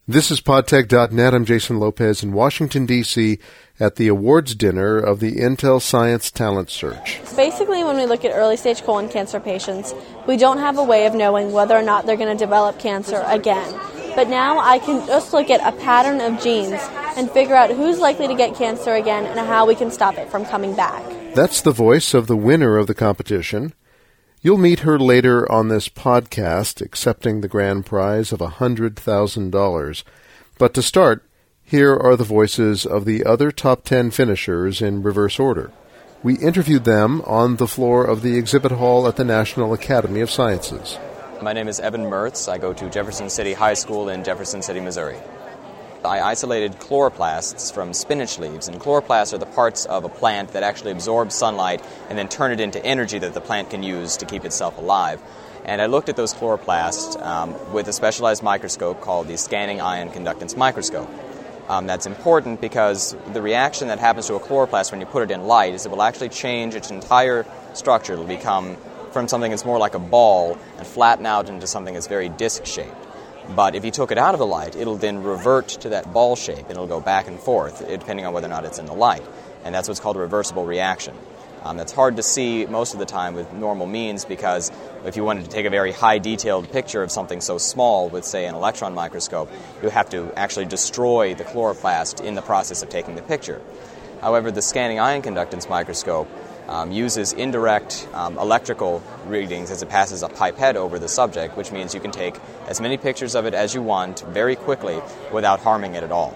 This is PodTech.net. I'm Jason Lopez in Washington, D.C. at the awards dinner of the Intel Science Talent Search. Basically, when we look at early-stage colon cancer patients, we don't have a way of knowing whether or not they're going to develop cancer again. But now I can just look at a pattern of genes and figure out who's likely to get cancer again and how we can stop it from coming back. That's the voice of the winner of the competition. You'll meet her later on this podcast, accepting the grand prize of $100,000. But to start, here are the voices of the other top 10 finishers in reverse order. We interviewed them on the floor of the exhibit hall at the National Academy of Sciences. My name is Evan Mertz. I go to Jefferson City High School in Jefferson City, Missouri. I isolated chloroplasts from spinach leaves, and chloroplasts are the parts of a plant that actually absorb sunlight and then turn it into energy that the plant can use to keep itself alive. And I looked at those chloroplasts with a specialized microscope called the scanning ion conductance microscope. That's important because the reaction that happens to a chloroplast when you put it in light is it will actually change its entire structure. It will become from something that's more like a ball and flatten out into something that's very disc-shaped. But if you took it out of the light, it'll then revert to that ball shape, and it'll go back and forth, depending on whether or not it's in the light. And that's what's called a reversible reaction. That's hard to see most of the time with normal means because if you wanted to take a very high-detailed picture of something so small with, say, an electron microscope, you have to actually destroy the chloroplast in the process of taking the picture. However, the scanning ion conductance microscope uses indirect electrical readings as it passes a pipette over the subject, which means you can take as many pictures of it as you want very quickly without harming it at all.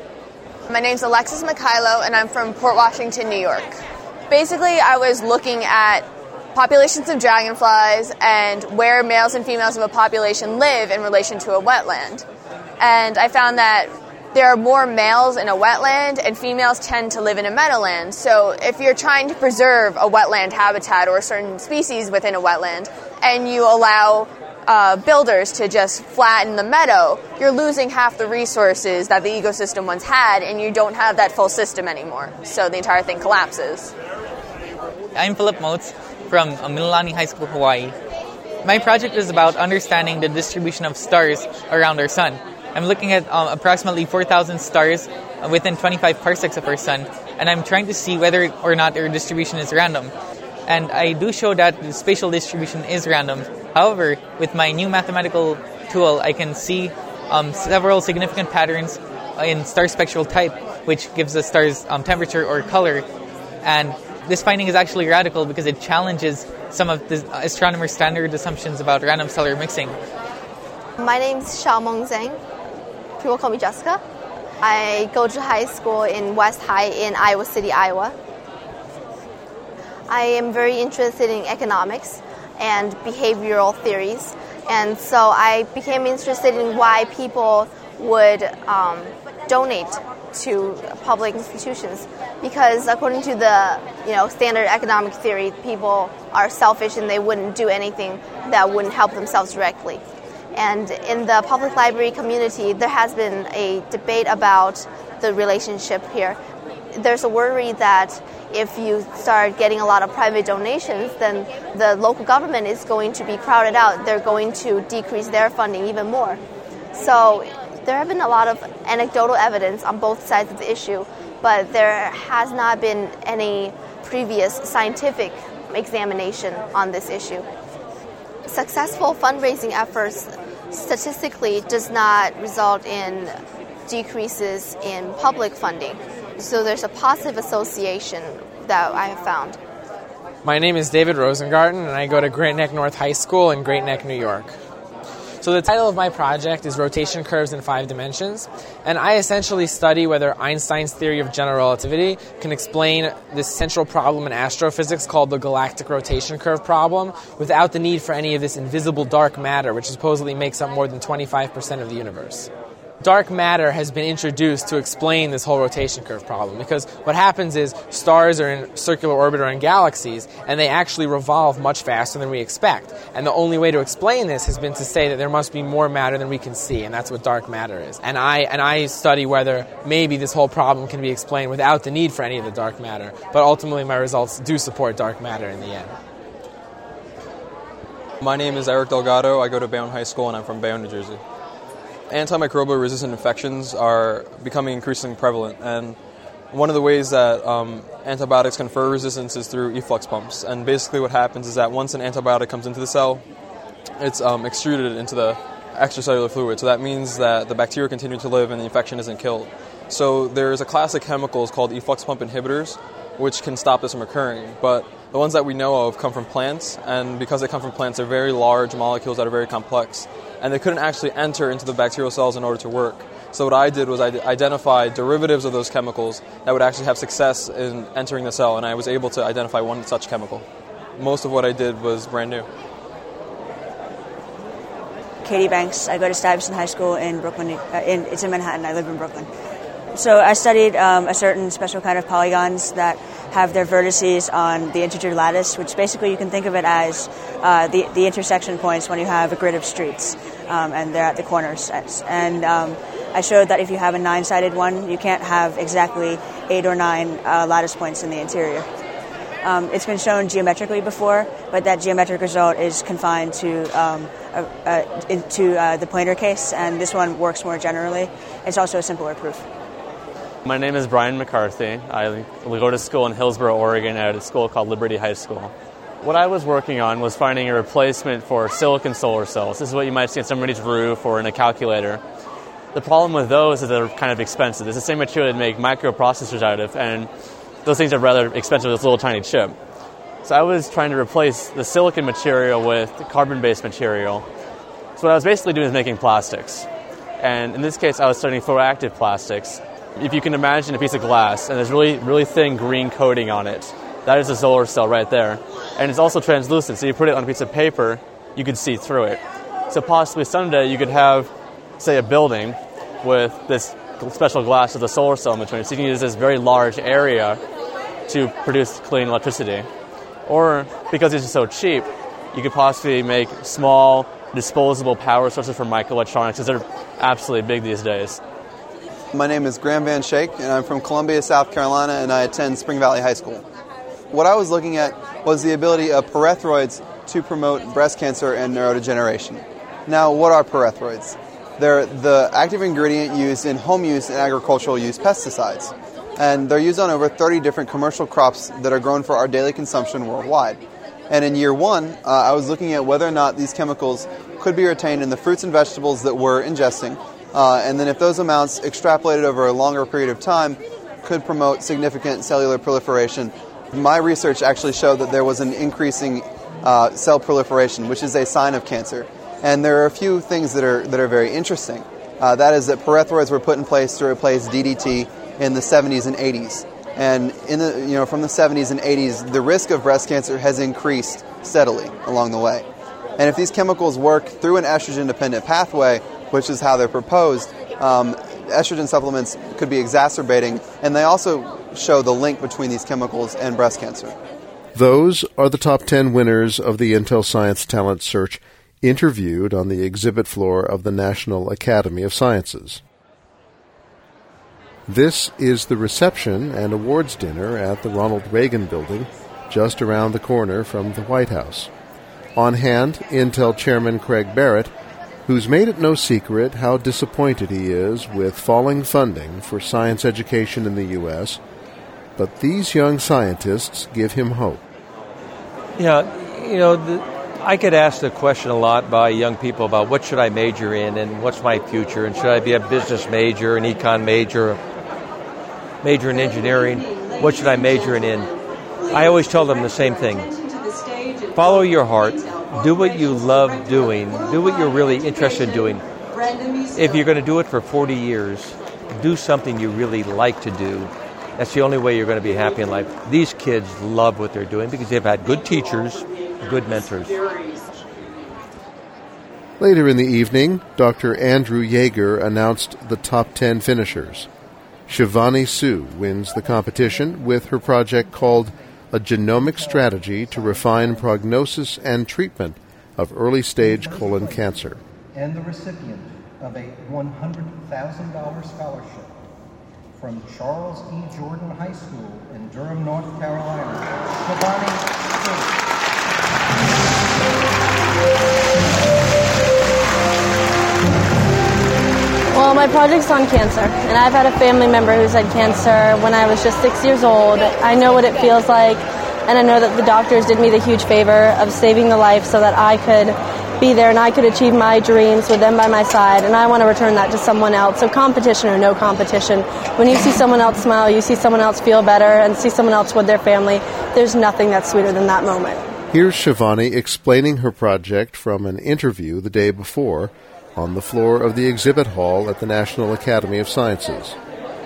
My name's Alexis Mikhailo, and I'm from Port Washington, New York. Basically, I was looking at populations of dragonflies and where males and females of a population live in relation to a wetland. And I found that there are more males in a wetland, and females tend to live in a meadowland. So if you're trying to preserve a wetland habitat or a certain species within a wetland, and you allow builders to just flatten the meadow, you're losing half the resources that the ecosystem once had, and you don't have that full system anymore. So the entire thing collapses. I'm Philip Motes from Mililani High School, Hawaii. My project is about understanding the distribution of stars around our sun. I'm looking at approximately 4,000 stars within 25 parsecs of our sun, and I'm trying to see whether or not their distribution is random. And I do show that the spatial distribution is random. However, with my new mathematical tool, I can see several significant patterns in star spectral type, which gives the star's temperature or color. And this finding is actually radical because it challenges some of the astronomers' standard assumptions about random stellar mixing. My name's Xiaomeng Zhang. People call me Jessica. I go to high school in West High in Iowa City, Iowa. I am very interested in economics and behavioral theories, and so I became interested in why people would donate to public institutions, because according to the standard economic theory, people are selfish and they wouldn't do anything that wouldn't help themselves directly. And in the public library community, there has been a debate about the relationship here. There's a worry that if you start getting a lot of private donations, then the local government is going to be crowded out. They're going to decrease their funding even more. So there have been a lot of anecdotal evidence on both sides of the issue, but there has not been any previous scientific examination on this issue. Successful fundraising efforts statistically does not result in decreases in public funding. So there's a positive association that I have found. My name is David Rosengarten, and I go to Great Neck North High School in Great Neck, New York. So the title of my project is Rotation Curves in 5 Dimensions, and I essentially study whether Einstein's theory of general relativity can explain this central problem in astrophysics called the galactic rotation curve problem without the need for any of this invisible dark matter, which supposedly makes up more than 25% of the universe. Dark matter has been introduced to explain this whole rotation curve problem, because what happens is stars are in circular orbit or in galaxies, and they actually revolve much faster than we expect. And the only way to explain this has been to say that there must be more matter than we can see, and that's what dark matter is. And I study whether maybe this whole problem can be explained without the need for any of the dark matter, but ultimately my results do support dark matter in the end. My name is Eric Delgado. I go to Bayonne High School, and I'm from Bayonne, New Jersey. Antimicrobial resistant infections are becoming increasingly prevalent, and one of the ways that antibiotics confer resistance is through efflux pumps. And basically what happens is that once an antibiotic comes into the cell, it's extruded into the extracellular fluid. So that means that the bacteria continue to live and the infection isn't killed. So there's a class of chemicals called efflux pump inhibitors, which can stop this from occurring. But the ones that we know of come from plants, and because they come from plants, they're very large molecules that are very complex, and they couldn't actually enter into the bacterial cells in order to work. So what I did was I identified derivatives of those chemicals that would actually have success in entering the cell, and I was able to identify one such chemical. Most of what I did was brand new. Katie Banks. I go to Stuyvesant High School in Brooklyn. It's in Manhattan. I live in Brooklyn. So I studied a certain special kind of polygons that have their vertices on the integer lattice, which basically you can think of it as the intersection points when you have a grid of streets, and they're at the corners. And I showed that if you have a 9-sided one, you can't have exactly 8 or 9 lattice points in the interior. It's been shown geometrically before, but that geometric result is confined to the pointer case, and this one works more generally. It's also a simpler proof. My name is Brian McCarthy. I go to school in Hillsboro, Oregon at a school called Liberty High School. What I was working on was finding a replacement for silicon solar cells. This is what you might see on somebody's roof or in a calculator. The problem with those is they're kind of expensive. It's the same material to make microprocessors out of, and those things are rather expensive with this little tiny chip. So I was trying to replace the silicon material with carbon-based material. So what I was basically doing is making plastics. And in this case, I was studying photoactive plastics. If you can imagine a piece of glass, and there's really, really thin green coating on it, that is a solar cell right there. And it's also translucent, so you put it on a piece of paper, you could see through it. So possibly someday you could have, say, a building with this special glass with a solar cell in between, so you can use this very large area to produce clean electricity. Or, because it's so cheap, you could possibly make small, disposable power sources for microelectronics, because they're absolutely big these days. My name is Graham Van Shake, and I'm from Columbia, South Carolina, and I attend Spring Valley High School. What I was looking at was the ability of pyrethroids to promote breast cancer and neurodegeneration. Now, what are pyrethroids? They're the active ingredient used in home use and agricultural use pesticides. And they're used on over 30 different commercial crops that are grown for our daily consumption worldwide. And in year one, I was looking at whether or not these chemicals could be retained in the fruits and vegetables that we're ingesting, and then if those amounts extrapolated over a longer period of time could promote significant cellular proliferation. My research actually showed that there was an increasing cell proliferation, which is a sign of cancer. And there are a few things that are very interesting. That is that pyrethroids were put in place to replace DDT in the 70s and 80s. And from the 70s and 80s, the risk of breast cancer has increased steadily along the way. And if these chemicals work through an estrogen-dependent pathway, which is how they're proposed, estrogen supplements could be exacerbating, and they also show the link between these chemicals and breast cancer. Those are the top 10 winners of the Intel Science Talent Search interviewed on the exhibit floor of the National Academy of Sciences. This is the reception and awards dinner at the Ronald Reagan Building, just around the corner from the White House. On hand, Intel Chairman Craig Barrett, who's made it no secret how disappointed he is with falling funding for science education in the U.S., but these young scientists give him hope. Yeah, I get asked the question a lot by young people about what should I major in and what's my future, and should I be a business major, an econ major in engineering, what should I major in? I always tell them the same thing. Follow your heart. Do what you love doing. Do what you're really interested in doing. If you're going to do it for 40 years, do something you really like to do. That's the only way you're going to be happy in life. These kids love what they're doing because they've had good teachers, good mentors. Later in the evening, Dr. Andrew Yeager announced the top 10 finishers. Shivani Su wins the competition with her project called A Genomic Strategy to Refine Prognosis and Treatment of Early-Stage Colon Cancer. And the recipient of a $100,000 scholarship from Charles E. Jordan High School in Durham, North Carolina, Shivani Su. Well, my project's on cancer, and I've had a family member who's had cancer when I was just 6 years old. I know what it feels like, and I know that the doctors did me the huge favor of saving the life so that I could be there and I could achieve my dreams with them by my side, and I want to return that to someone else. So competition or no competition, when you see someone else smile, you see someone else feel better, and see someone else with their family, there's nothing that's sweeter than that moment. Here's Shivani explaining her project from an interview the day before on the floor of the exhibit hall at the National Academy of Sciences.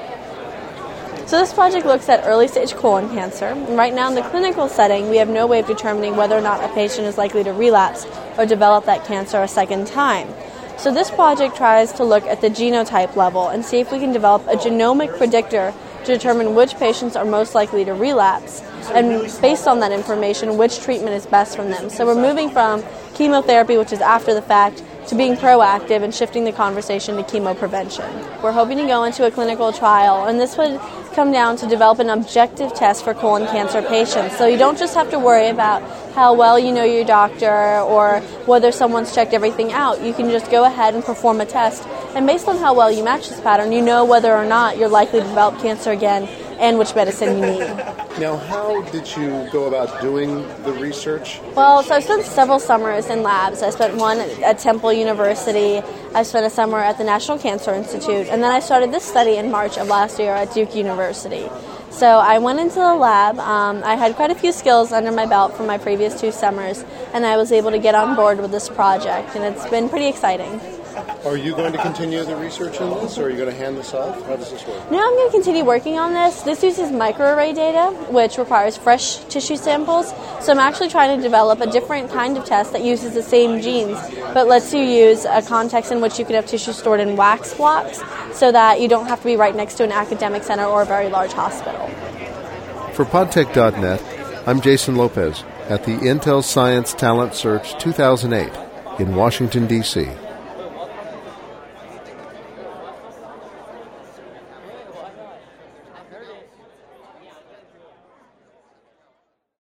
So this project looks at early-stage colon cancer. And right now in the clinical setting, we have no way of determining whether or not a patient is likely to relapse or develop that cancer a second time. So this project tries to look at the genotype level and see if we can develop a genomic predictor to determine which patients are most likely to relapse, and based on that information, which treatment is best for them. So we're moving from chemotherapy, which is after the fact, to being proactive and shifting the conversation to chemoprevention. We're hoping to go into a clinical trial, and this would come down to develop an objective test for colon cancer patients. So you don't just have to worry about how well you know your doctor or whether someone's checked everything out. You can just go ahead and perform a test, and based on how well you match this pattern, you know whether or not you're likely to develop cancer again and which medicine you need. Now, how did you go about doing the research? Well, so I spent several summers in labs. I spent one at Temple University. I spent a summer at the National Cancer Institute. And then I started this study in March of last year at Duke University. So I went into the lab. I had quite a few skills under my belt from my previous 2 summers, and I was able to get on board with this project, and it's been pretty exciting. Are you going to continue the research on this, or are you going to hand this off? How does this work? No, I'm going to continue working on this. This uses microarray data, which requires fresh tissue samples. So I'm actually trying to develop a different kind of test that uses the same genes, but lets you use a context in which you can have tissue stored in wax blocks so that you don't have to be right next to an academic center or a very large hospital. For podtech.net, I'm Jason Lopez at the Intel Science Talent Search 2008 in Washington, D.C.